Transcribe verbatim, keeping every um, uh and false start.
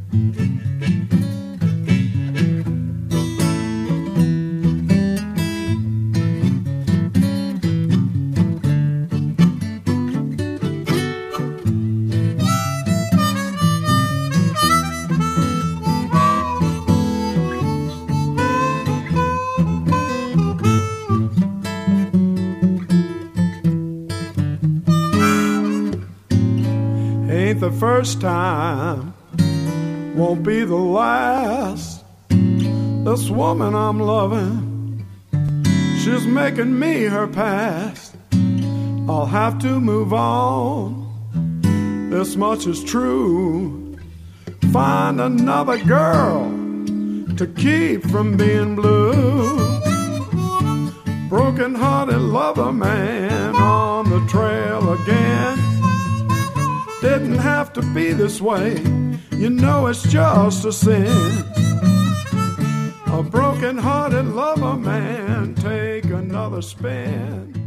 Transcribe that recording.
Ain't the first time, won't be the last. This woman I'm loving, she's making me her past. I'll have to move on, this much is true. Find another girl to keep from being blue. Broken-hearted lover man on the trail again. Didn't have to be this way, you know it's just a sin. A broken-hearted lover man, take another spin.